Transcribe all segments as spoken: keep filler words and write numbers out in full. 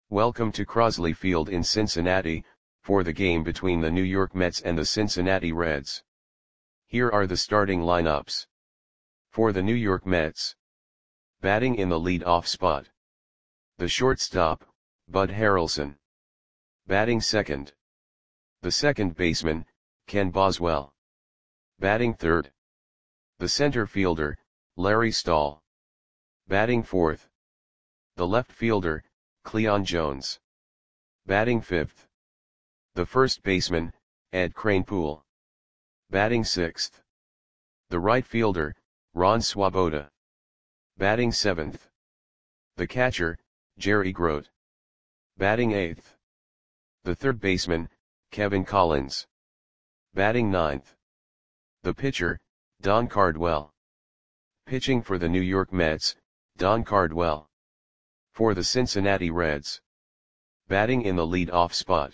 Welcome to Crosley Field in Cincinnati, for the game between the New York Mets and the Cincinnati Reds. Here are the starting lineups. For the New York Mets. Batting in the lead-off spot. The shortstop, Bud Harrelson. Batting second. The second baseman, Ken Boswell. Batting third. The center fielder, Larry Stahl. Batting fourth. The left fielder, Cleon Jones. Batting fifth. The first baseman, Ed Kranepool. Batting sixth. The right fielder, Ron Swoboda. Batting seventh. The catcher, Jerry Grote. Batting eighth. The third baseman, Kevin Collins. Batting ninth. The pitcher, Don Cardwell. Pitching for the New York Mets, Don Cardwell. For the Cincinnati Reds. Batting in the lead-off spot.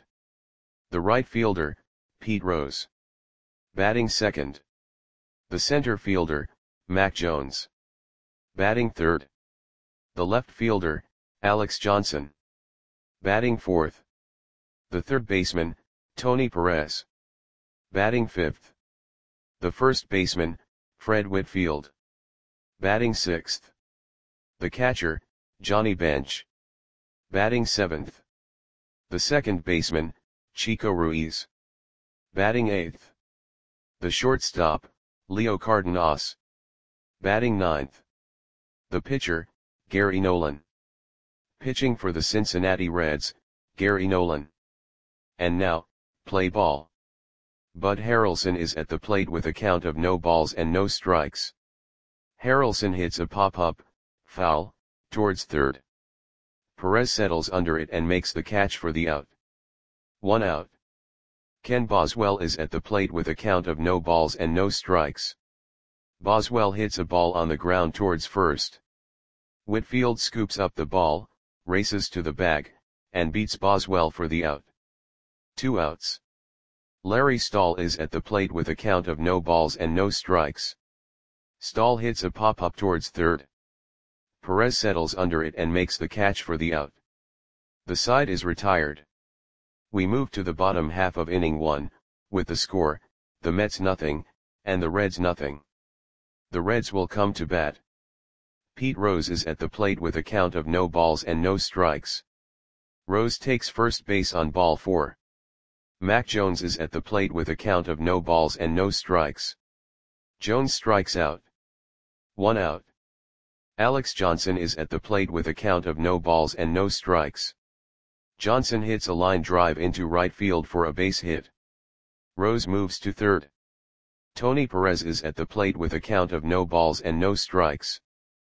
The right fielder, Pete Rose. Batting second. The center fielder, Mac Jones. Batting third. The left fielder, Alex Johnson. Batting fourth. The third baseman, Tony Perez. Batting fifth. The first baseman, Fred Whitfield. Batting sixth. The catcher, Johnny Bench. Batting seventh. The second baseman, Chico Ruiz. Batting eighth. The shortstop, Leo Cardenas. Batting ninth. The pitcher, Gary Nolan. Pitching for the Cincinnati Reds, Gary Nolan. And now, play ball. Bud Harrelson is at the plate with a count of no balls and no strikes. Harrelson hits a pop-up, foul, towards third. Perez settles under it and makes the catch for the out. One out. Ken Boswell is at the plate with a count of no balls and no strikes. Boswell hits a ball on the ground towards first. Whitfield scoops up the ball, races to the bag, and beats Boswell for the out. Two outs. Larry Stahl is at the plate with a count of no balls and no strikes. Stahl hits a pop-up towards third. Perez settles under it and makes the catch for the out. The side is retired. We move to the bottom half of inning one, with the score, the Mets nothing, and the Reds nothing. The Reds will come to bat. Pete Rose is at the plate with a count of no balls and no strikes. Rose takes first base on ball four. Mac Jones is at the plate with a count of no balls and no strikes. Jones strikes out. One out. Alex Johnson is at the plate with a count of no balls and no strikes. Johnson hits a line drive into right field for a base hit. Rose moves to third. Tony Perez is at the plate with a count of no balls and no strikes.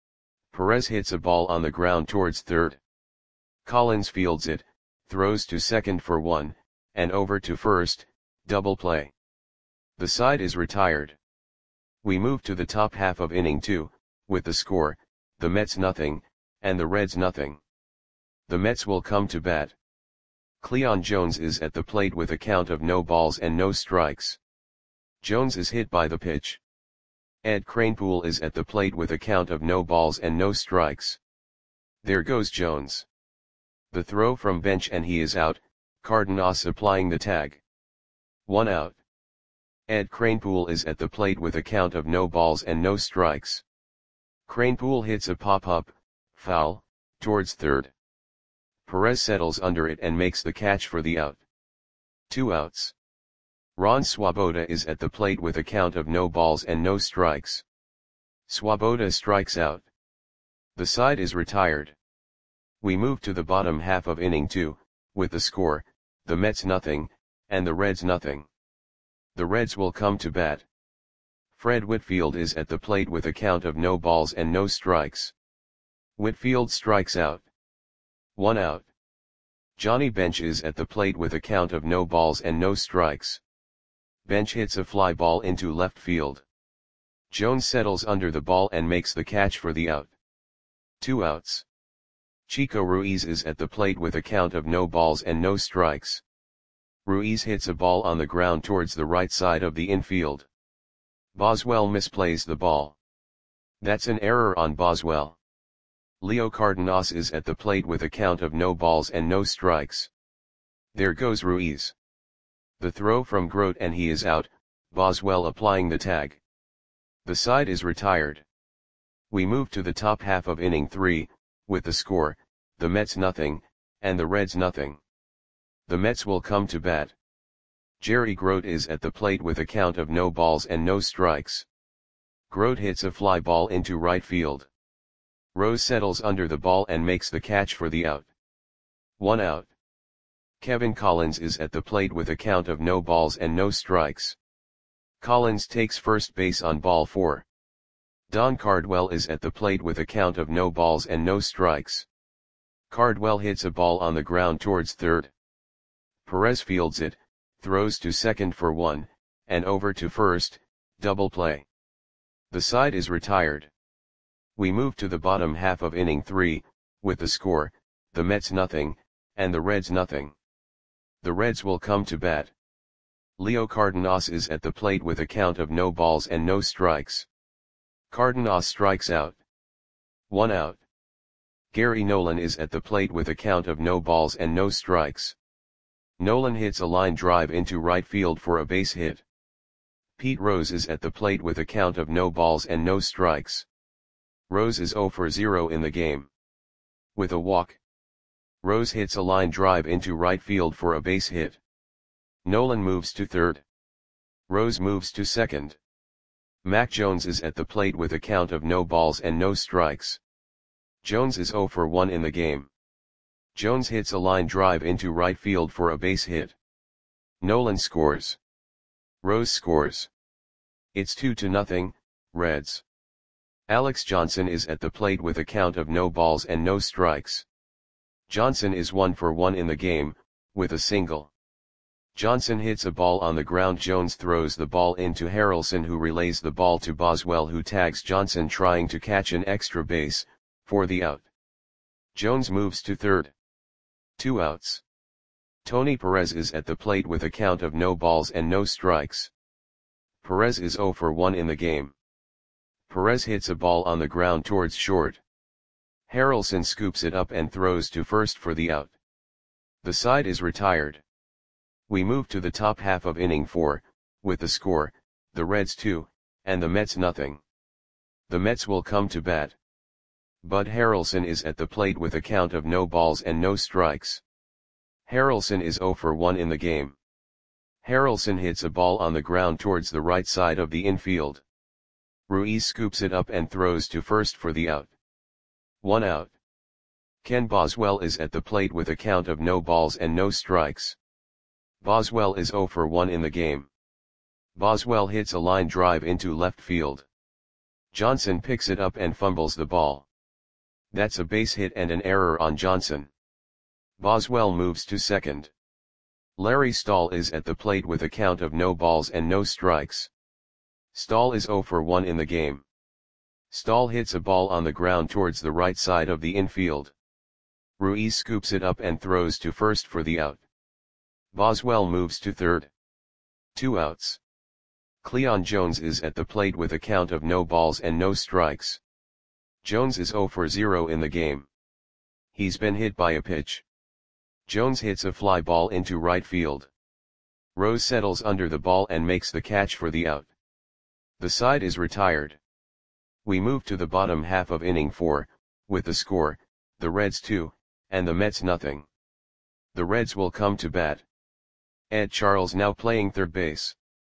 Perez hits a ball on the ground towards third. Collins fields it, throws to second for one, and over to first, double play. The side is retired. We move to the top half of inning two, with the score, the Mets nothing, and the Reds nothing. The Mets will come to bat. Cleon Jones is at the plate with a count of no balls and no strikes. Jones is hit by the pitch. Ed Kranepool is at the plate with a count of no balls and no strikes. There goes Jones. The throw from bench and he is out, Cardenas applying the tag. One out. Ed Kranepool is at the plate with a count of no balls and no strikes. Kranepool hits a pop-up, foul, towards third. Perez settles under it and makes the catch for the out. Two outs. Ron Swoboda is at the plate with a count of no balls and no strikes. Swoboda strikes out. The side is retired. We move to the bottom half of inning two, with the score, the Mets nothing, and the Reds nothing. The Reds will come to bat. Fred Whitfield is at the plate with a count of no balls and no strikes. Whitfield strikes out. One out. Johnny Bench is at the plate with a count of no balls and no strikes. Bench hits a fly ball into left field. Jones settles under the ball and makes the catch for the out. Two outs. Chico Ruiz is at the plate with a count of no balls and no strikes. Ruiz hits a ball on the ground towards the right side of the infield. Boswell misplays the ball. That's an error on Boswell. Leo Cardenas is at the plate with a count of no balls and no strikes. There goes Ruiz. The throw from Grote and he is out, Boswell applying the tag. The side is retired. We move to the top half of inning three, with the score, the Mets nothing, and the Reds nothing. The Mets will come to bat. Jerry Grote is at the plate with a count of no balls and no strikes. Grote hits a fly ball into right field. Rose settles under the ball and makes the catch for the out. One out. Kevin Collins is at the plate with a count of no balls and no strikes. Collins takes first base on ball four. Don Cardwell is at the plate with a count of no balls and no strikes. Cardwell hits a ball on the ground towards third. Perez fields it, throws to second for one, and over to first, double play. The side is retired. We move to the bottom half of inning three, with the score, the Mets nothing, and the Reds nothing. The Reds will come to bat. Leo Cardenas is at the plate with a count of no balls and no strikes. Cardenas strikes out. One out. Gary Nolan is at the plate with a count of no balls and no strikes. Nolan hits a line drive into right field for a base hit. Pete Rose is at the plate with a count of no balls and no strikes. Rose is zero for zero in the game. With a walk. Rose hits a line drive into right field for a base hit. Nolan moves to third. Rose moves to second. Mac Jones is at the plate with a count of no balls and no strikes. Jones is zero for one in the game. Jones hits a line drive into right field for a base hit. Nolan scores. Rose scores. It's two to nothing, Reds. Alex Johnson is at the plate with a count of no balls and no strikes. Johnson is one for one in the game, with a single. Johnson hits a ball on the ground. Jones throws the ball into Harrelson, who relays the ball to Boswell, who tags Johnson trying to catch an extra base, for the out. Jones moves to third. Two outs. Tony Perez is at the plate with a count of no balls and no strikes. Perez is zero for one in the game. Perez hits a ball on the ground towards short. Harrelson scoops it up and throws to first for the out. The side is retired. We move to the top half of inning four, with the score, the Reds two, and the Mets nothing. The Mets will come to bat. Bud Harrelson is at the plate with a count of no balls and no strikes. Harrelson is zero for one in the game. Harrelson hits a ball on the ground towards the right side of the infield. Ruiz scoops it up and throws to first for the out. One out. Ken Boswell is at the plate with a count of no balls and no strikes. Boswell is zero for one in the game. Boswell hits a line drive into left field. Johnson picks it up and fumbles the ball. That's a base hit and an error on Johnson. Boswell moves to second. Larry Stahl is at the plate with a count of no balls and no strikes. Stahl is zero for one in the game. Stahl hits a ball on the ground towards the right side of the infield. Ruiz scoops it up and throws to first for the out. Boswell moves to third. Two outs. Cleon Jones is at the plate with a count of no balls and no strikes. Jones is zero for zero in the game. He's been hit by a pitch. Jones hits a fly ball into right field. Rose settles under the ball and makes the catch for the out. The side is retired. We move to the bottom half of inning four, with the score, the Reds two, and the Mets nothing. The Reds will come to bat. Ed Charles now playing third base.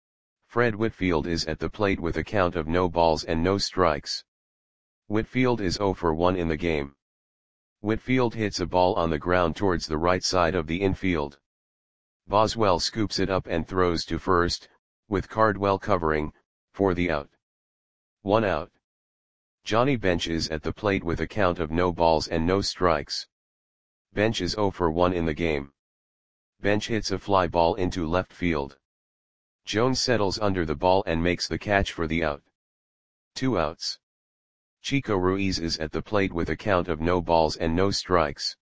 Fred Whitfield is at the plate with a count of no balls and no strikes. Whitfield is zero for one in the game. Whitfield hits a ball on the ground towards the right side of the infield. Boswell scoops it up and throws to first, with Cardwell covering, for the out. One out. Johnny Bench is at the plate with a count of no balls and no strikes. Bench is zero for one in the game. Bench hits a fly ball into left field. Jones settles under the ball and makes the catch for the out. Two outs. Chico Ruiz is at the plate with a count of no balls and no strikes.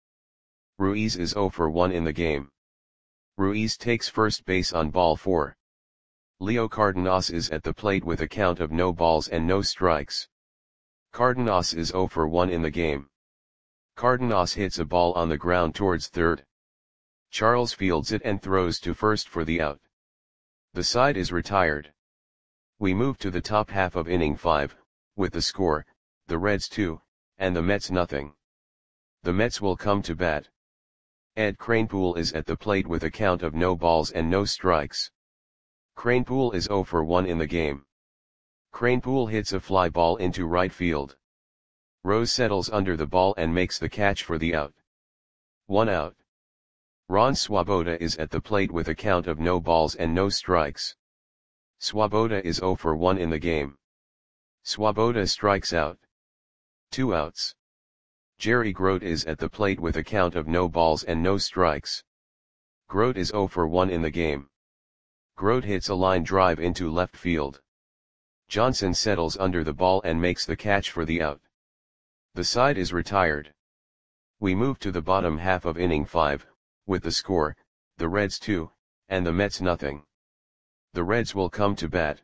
Ruiz is zero for one in the game. Ruiz takes first base on ball four. Leo Cardenas is at the plate with a count of no balls and no strikes. Cardenas is zero for one in the game. Cardenas hits a ball on the ground towards third. Charles fields it and throws to first for the out. The side is retired. We move to the top half of inning five, with the score, the Reds two, and the Mets nothing. The Mets will come to bat. Ed Kranepool is at the plate with a count of no balls and no strikes. Kranepool is zero for one in the game. Kranepool hits a fly ball into right field. Rose settles under the ball and makes the catch for the out. One out. Ron Swoboda is at the plate with a count of no balls and no strikes. Swoboda is zero for one in the game. Swoboda strikes out. Two outs. Jerry Grote is at the plate with a count of no balls and no strikes. Grote is zero for one in the game. Grote hits a line drive into left field. Johnson settles under the ball and makes the catch for the out. The side is retired. We move to the bottom half of inning five, with the score, the Reds two, and the Mets nothing. The Reds will come to bat.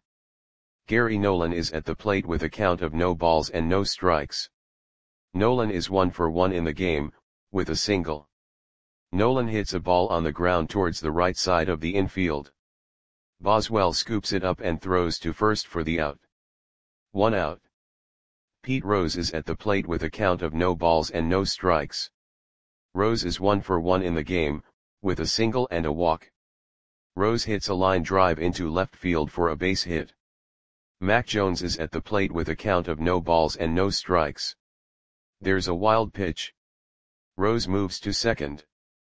Gary Nolan is at the plate with a count of no balls and no strikes. Nolan is one for one in the game, with a single. Nolan hits a ball on the ground towards the right side of the infield. Boswell scoops it up and throws to first for the out. One out. Pete Rose is at the plate with a count of no balls and no strikes. Rose is one for one in the game, with a single and a walk. Rose hits a line drive into left field for a base hit. Mac Jones is at the plate with a count of no balls and no strikes. There's a wild pitch. Rose moves to second.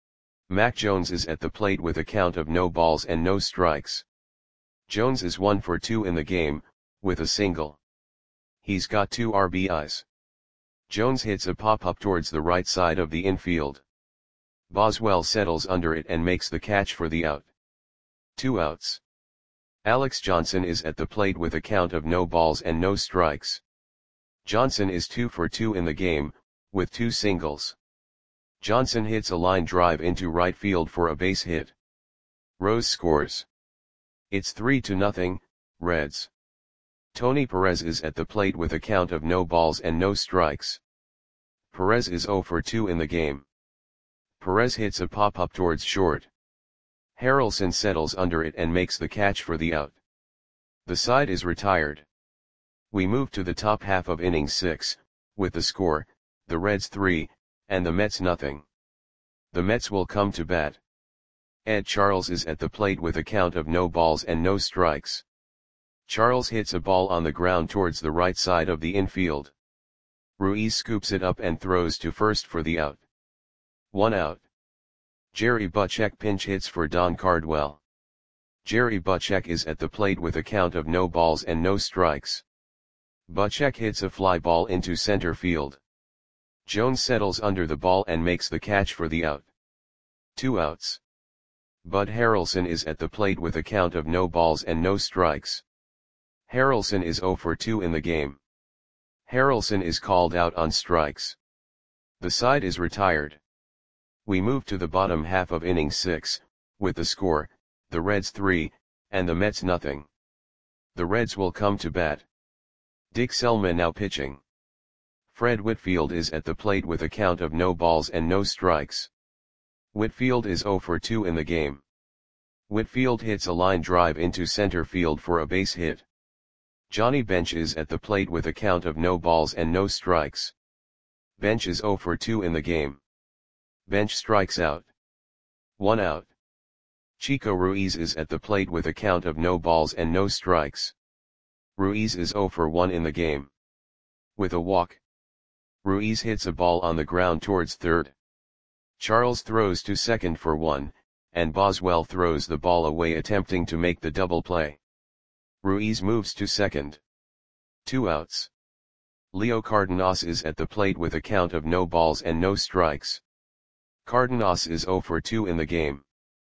Mac Jones is at the plate with a count of no balls and no strikes. Jones is one for two in the game, with a single. He's got two R B Is. Jones hits a pop-up towards the right side of the infield. Boswell settles under it and makes the catch for the out. Two outs. Alex Johnson is at the plate with a count of no balls and no strikes. Johnson is two for two in the game, with two singles. Johnson hits a line drive into right field for a base hit. Rose scores. It's three to nothing, Reds. Tony Perez is at the plate with a count of no balls and no strikes. Perez is zero for two in the game. Perez hits a pop-up towards short. Harrelson settles under it and makes the catch for the out. The side is retired. We move to the top half of inning six, with the score, the Reds three, and the Mets nothing. The Mets will come to bat. Ed Charles is at the plate with a count of no balls and no strikes. Charles hits a ball on the ground towards the right side of the infield. Ruiz scoops it up and throws to first for the out. One out. Jerry Butchek pinch hits for Don Cardwell. Jerry Butchek is at the plate with a count of no balls and no strikes. Butchek hits a fly ball into center field. Jones settles under the ball and makes the catch for the out. Two outs. Bud Harrelson is at the plate with a count of no balls and no strikes. Harrelson is zero for two in the game. Harrelson is called out on strikes. The side is retired. We move to the bottom half of inning six, with the score, the Reds three, and the Mets nothing. The Reds will come to bat. Dick Selma now pitching. Fred Whitfield is at the plate with a count of no balls and no strikes. Whitfield is zero for two in the game. Whitfield hits a line drive into center field for a base hit. Johnny Bench is at the plate with a count of no balls and no strikes. Bench is zero for two in the game. Bench strikes out. One out. Chico Ruiz is at the plate with a count of no balls and no strikes. Ruiz is zero for one in the game. With a walk. Ruiz hits a ball on the ground towards third. Charles throws to second for one, and Boswell throws the ball away attempting to make the double play. Ruiz moves to second. Two outs. Leo Cardenas is at the plate with a count of no balls and no strikes. Cardenas is zero for two in the game.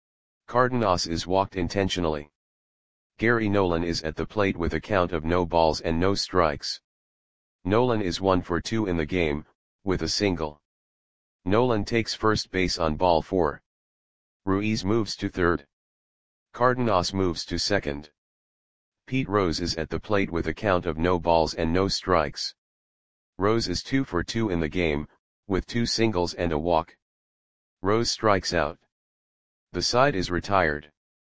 Cardenas is walked intentionally. Gary Nolan is at the plate with a count of no balls and no strikes. Nolan is one for two in the game, with a single. Nolan takes first base on ball four. Ruiz moves to third. Cardenas moves to second. Pete Rose is at the plate with a count of no balls and no strikes. Rose is two for two in the game, with two singles and a walk. Rose strikes out. The side is retired.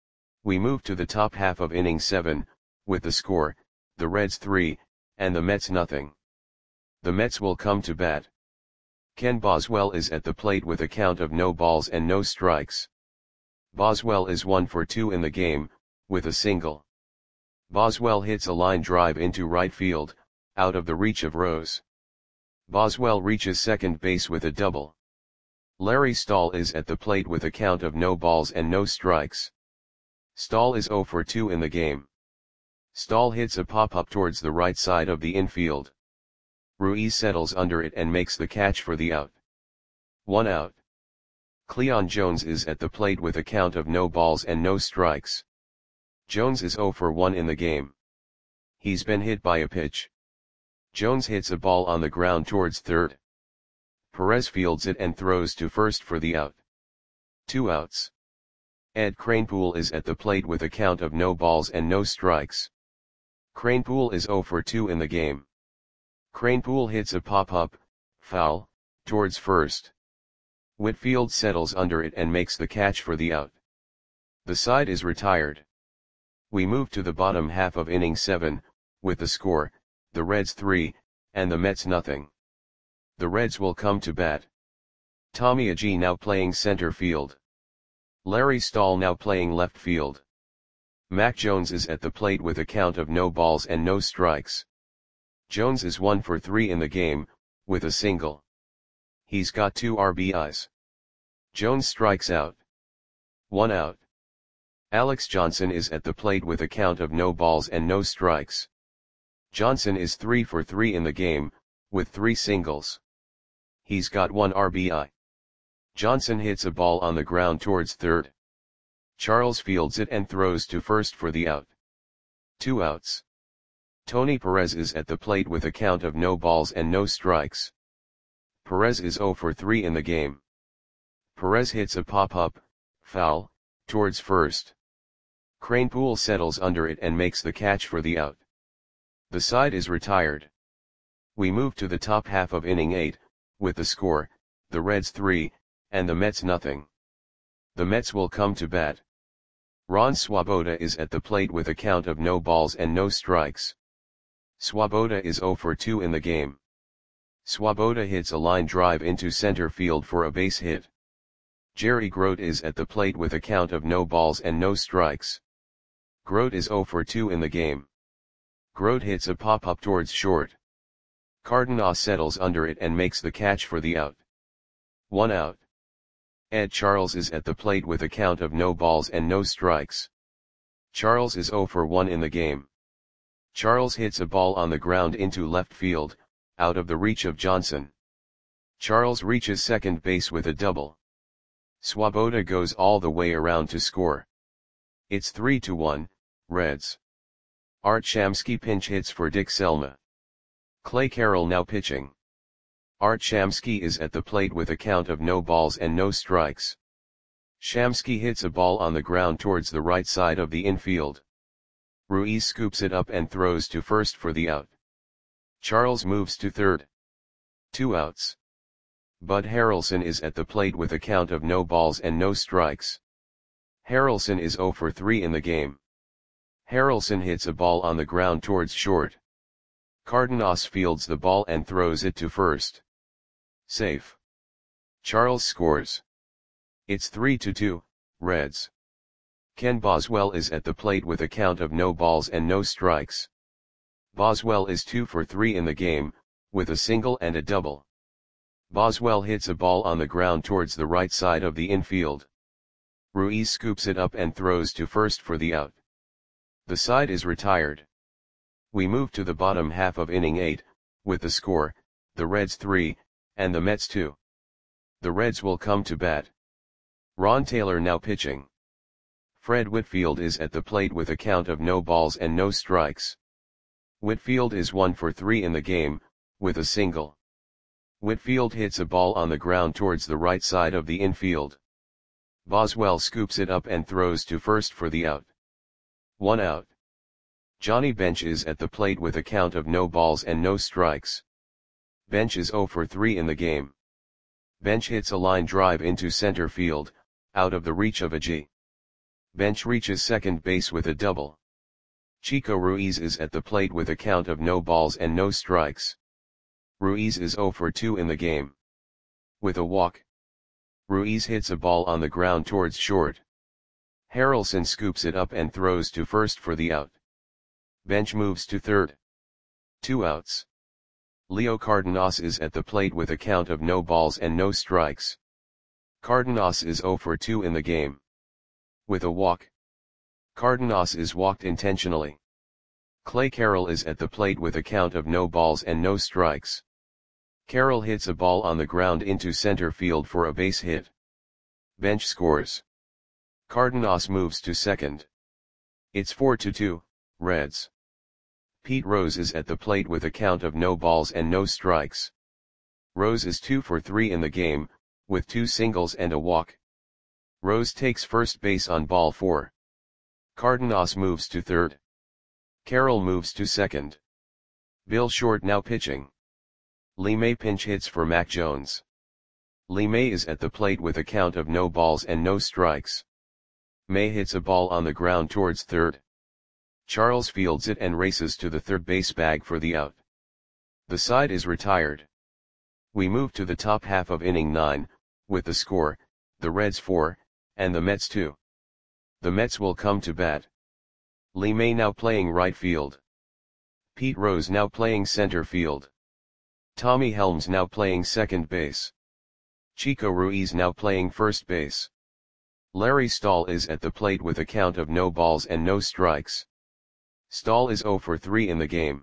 We move to the top half of inning seven, with the score, the Reds three, and the Mets nothing. The Mets will come to bat. Ken Boswell is at the plate with a count of no balls and no strikes. Boswell is one for two in the game, with a single. Boswell hits a line drive into right field, out of the reach of Rose. Boswell reaches second base with a double. Larry Stahl is at the plate with a count of no balls and no strikes. Stahl is zero for two in the game. Stahl hits a pop-up towards the right side of the infield. Ruiz settles under it and makes the catch for the out. One out. Cleon Jones is at the plate with a count of no balls and no strikes. Jones is zero for one in the game. He's been hit by a pitch. Jones hits a ball on the ground towards third. Perez fields it and throws to first for the out. Two outs. Ed Kranepool is at the plate with a count of no balls and no strikes. Kranepool is zero for two in the game. Kranepool hits a pop-up, foul, towards first. Whitfield settles under it and makes the catch for the out. The side is retired. We move to the bottom half of inning seven, with the score, the Reds three, and the Mets nothing. The Reds will come to bat. Tommy Agee now playing center field. Larry Stahl now playing left field. Mac Jones is at the plate with a count of no balls and no strikes. Jones is one for three in the game, with a single. He's got two R B Is. Jones strikes out. One out. Alex Johnson is at the plate with a count of no balls and no strikes. Johnson is three for three in the game, with three singles. He's got one R B I. Johnson hits a ball on the ground towards third. Charles fields it and throws to first for the out. Two outs. Tony Perez is at the plate with a count of no balls and no strikes. Perez is zero for three in the game. Perez hits a pop-up, foul, towards first. Kranepool settles under it and makes the catch for the out. The side is retired. We move to the top half of inning eight, with the score, the Reds three, and the Mets nothing. The Mets will come to bat. Ron Swoboda is at the plate with a count of no balls and no strikes. Swoboda is zero for two in the game. Swoboda hits a line drive into center field for a base hit. Jerry Grote is at the plate with a count of no balls and no strikes. Grote is zero for two in the game. Grote hits a pop-up towards short. Cardenas settles under it and makes the catch for the out. One out. Ed Charles is at the plate with a count of no balls and no strikes. Charles is zero for one in the game. Charles hits a ball on the ground into left field, out of the reach of Johnson. Charles reaches second base with a double. Swoboda goes all the way around to score. It's three to one, Reds. Art Shamsky pinch hits for Dick Selma. Clay Carroll now pitching. Art Shamsky is at the plate with a count of no balls and no strikes. Shamsky hits a ball on the ground towards the right side of the infield. Ruiz scoops it up and throws to first for the out. Charles moves to third. Two outs. Bud Harrelson is at the plate with a count of no balls and no strikes. Harrelson is zero for three in the game. Harrelson hits a ball on the ground towards short. Cardenas fields the ball and throws it to first. Safe. Charles scores. It's three to two, Reds. Ken Boswell is at the plate with a count of no balls and no strikes. Boswell is two for three in the game, with a single and a double. Boswell hits a ball on the ground towards the right side of the infield. Ruiz scoops it up and throws to first for the out. The side is retired. We move to the bottom half of inning eight, with the score, the Reds three, and the Mets two. The Reds will come to bat. Ron Taylor now pitching. Fred Whitfield is at the plate with a count of no balls and no strikes. Whitfield is one for three in the game, with a single. Whitfield hits a ball on the ground towards the right side of the infield. Boswell scoops it up and throws to first for the out. One out. Johnny Bench is at the plate with a count of no balls and no strikes. Bench is zero for three in the game. Bench hits a line drive into center field, out of the reach of Agee. Bench reaches second base with a double. Chico Ruiz is at the plate with a count of no balls and no strikes. Ruiz is zero for two in the game. With a walk, Ruiz hits a ball on the ground towards short. Harrelson scoops it up and throws to first for the out. Bench moves to third. Two outs. Leo Cardenas is at the plate with a count of no balls and no strikes. Cardenas is zero for two in the game. With a walk, Cardenas is walked intentionally. Clay Carroll is at the plate with a count of no balls and no strikes. Carroll hits a ball on the ground into center field for a base hit. Bench scores. Cardenas moves to second. It's four to two, Reds. Pete Rose is at the plate with a count of no balls and no strikes. Rose is two for three in the game, with two singles and a walk. Rose takes first base on ball four. Cardenas moves to third. Carroll moves to second. Bill Short now pitching. Lee May pinch hits for Mac Jones. Lee May is at the plate with a count of no balls and no strikes. May hits a ball on the ground towards third. Charles fields it and races to the third base bag for the out. The side is retired. We move to the top half of inning nine, with the score, the Reds four, and the Mets two. The Mets will come to bat. Lee May now playing right field. Pete Rose now playing center field. Tommy Helms now playing second base. Chico Ruiz now playing first base. Larry Stahl is at the plate with a count of no balls and no strikes. Stahl is zero for three in the game.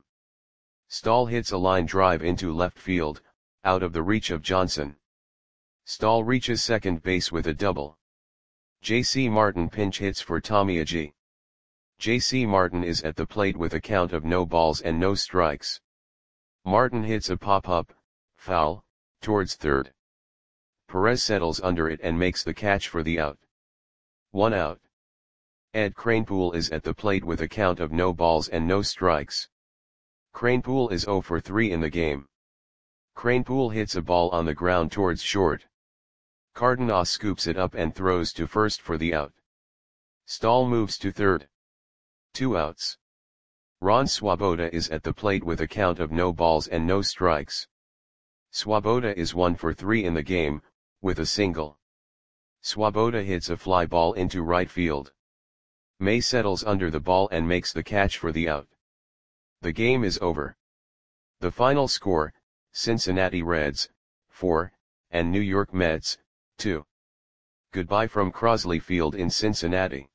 Stahl hits a line drive into left field, out of the reach of Johnson. Stahl reaches second base with a double. J C Martin pinch hits for Tommy Agee. J C Martin is at the plate with a count of no balls and no strikes. Martin hits a pop-up, foul, towards third. Perez settles under it and makes the catch for the out. One out. Ed Kranepool is at the plate with a count of no balls and no strikes. Kranepool is zero for three in the game. Kranepool hits a ball on the ground towards short. Cardenas scoops it up and throws to first for the out. Stahl moves to third. Two outs. Ron Swoboda is at the plate with a count of no balls and no strikes. Swoboda is one for three in the game, with a single. Swoboda hits a fly ball into right field. May settles under the ball and makes the catch for the out. The game is over. The final score, Cincinnati Reds, four, and New York Mets, two. Goodbye from Crosley Field in Cincinnati.